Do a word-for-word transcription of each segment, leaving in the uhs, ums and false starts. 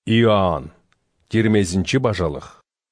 Иоанн, жиырмасынчы бажалық.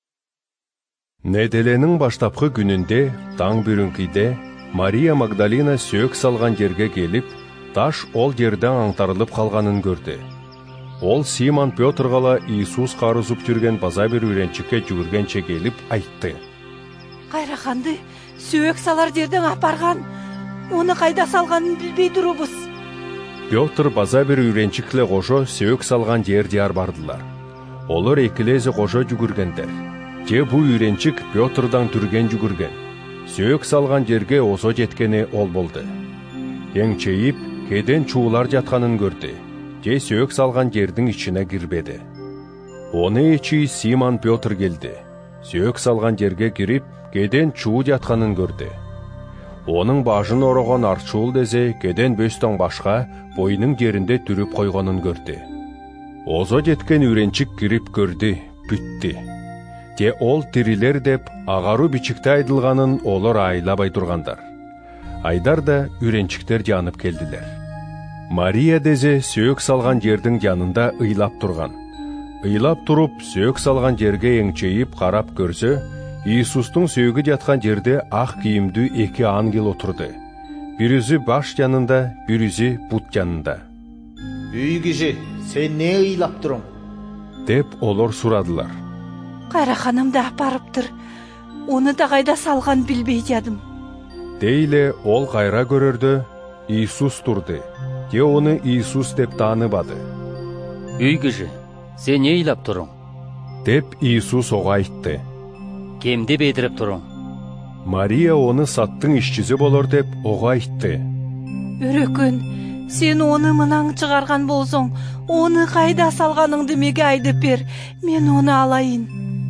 Неделенің баштапқы күнінде, таң бүрінкейде, Мария Магдалина сөк салған жерге келіп, таш ол жерден аңтарылып қалғанын көрді. Ол Симон Петрғала Иисус қарызып жүрген база бір үйренчікке жүгіргенше келіп айтты. Қайрақанды сөк салар жерден апарған, оны қайда салғанын білбей тұрыбыз. Петр база бір үйренчікле қожо сөк салған жерде бардылар. Олар екілезі қожо жүгіргендер. Же бұ үйренчік Петрдан түрген жүгірген. Сөк салған жерге осо жеткені ол болды. Еңчейіп, кеден чуылар жатқанын көрді. Же сөк салған жердің ішіне кірбеді. Оны ечи Симон Петр келді. Сөк салған жерге кіріп, кеден чуы жатқанын көрді. Оның бажын ораған арчуыл дезе кеден бөстің башқа бойының жерінде түріп қойғанын көрді. Озо жеткен үйренчік кіріп көрді, бүтті. Те ол тирилер деп ағару бичікті айдылғанын олар айлабай тұрғандар. Айдар да үйренчіктер жанып келділер. Мария дезе сөк салған жердің жанында ыйлап тұрған. Ыйлап тұрып, сөк салған жерге еңчейіп қарап көрсе, Иисустың сөгі жатқан жерде ақ киімді екі ангел отырды. Бірізі баш жанында, бірізі бұт жанында. Үй кіші, сен не ыйлап тұрың? Деп олар сұрадылар. Қайрақаным да апарыптыр. Оны да қайда салған білбей жадым. Дейле ол қайра көрерді, Иисус тұрды. Де оны Иисус деп таныбады. Үй кіші, сен не ыйлап тұрың? Деп Иисус оға айтты. Кемде бедіріп тұрың? Мария оны саттың ішчізі болыр деп оға айтты. Өрекөн, сен оны мұнаң шығарған болсың, оны қайда салғаныңды меге айдып бер, мен оны алайын.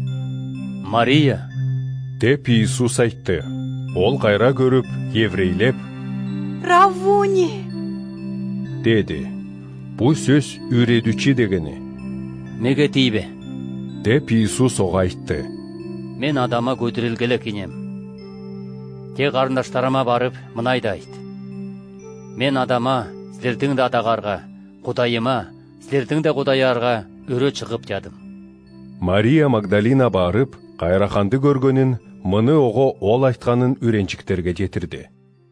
Мария. Деп Иисус айтты. Ол қайра көріп, еврейлеп. Раввуни. Деді. Бұл сөз үйредүчі дегені. Меге тейбе. Деп Иисус оға айтты. Мен адама көдірілгелі кенем. Те қарындаштарыма барып, мұнайды айт. Мен адама, сілердің де адағарға, құдайыма, сілердің де құдайарға өрі шығып жадым. Мария Магдалина барып, қайрақанды көргөнін, мұны оғы ол айтқанын үйренчіктерге жетірді.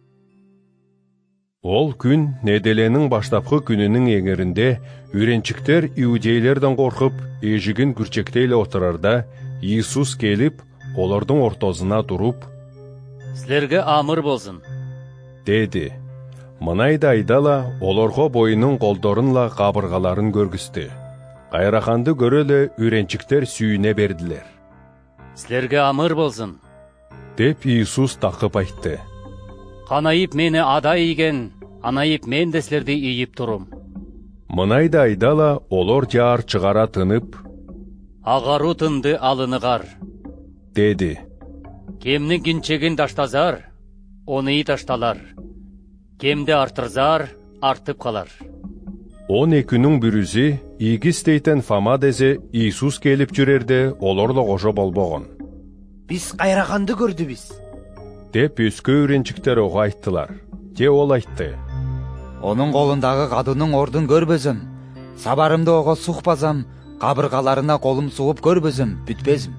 Ол күн неделенің баштапқы күнінің еңерінде үйренчіктер иудейлерден қорқып, ежігін күрчектейлі отырарда, Иисус келіп, олардың ортозына тұрып, «Сілерге амыр болсын», деді. Мұнайды айдала, оларға бойының қолдорынла қабырғаларын көргісті. Қайрақанды көрелі үйренчіктер сүйіне берділер. «Сілерге амыр болсын», деп Иисус тақып айтты. «Қанайып мені ада иген, анайып мен де сілерді иіп тұрым». Мұнайды айдала, олар жар чығара тынып, «Ағару тынды алынығар», деді. «Кемнің кінчеген таштазар, оны и ташталар. Кемді артырзар, артып қалар». Он екінің бүрізі, игістейтен Фома дезе Иисус келіп жүрерде, оларлы қожа болбоғын. Біз қайрақанды көрді біз. Деп өскі үйренчіктер оға айттылар. Де ол айтты. Оның қолындағы қадының ордын көрбезім. Сабарымды оға сұқпазам, қабырғаларына қолым суып көрбезім, бүтпезім.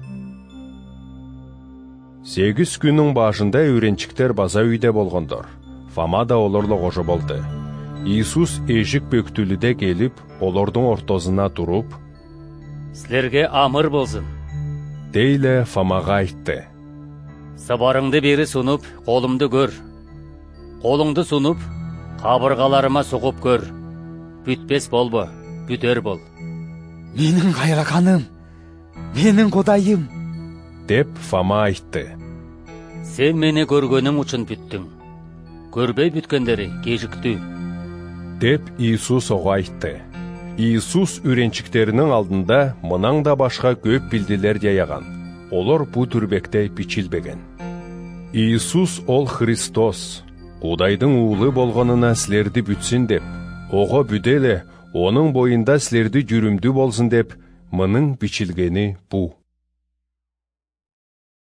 Сегіз күннің башында үйренчіктер база үйде болғандар. Фома да оларлы қожа болды. Иисус ежік бөктіліде келіп, олардың ортозына тұрып, «Сілерге амыр болсын», дейлі Фомаға айтты. «Сабарыңды бері сұнып, қолымды көр. Қолыңды сұнып, қабырғаларыма соғып көр. Бүтпес болбы, бүтер бол». «Менің қайрақаным, менің құдайым», деп Фома айтты. «Сен мені көргенің үшін бүттің. Көрбей бүткендері кежікті», деп Иисус оға айтты. Иисус үйренчіктерінің алдында мұнан да башқа көп білділер жаяған. Олар бұ түрбекте бичілбеген. Иисус ол Христос, Құдайдың уылы болғанына сілерді бүтсін деп, оға бүделе, оның бойында сілерді жүрімді болсын деп, мұның бичілгені бұ.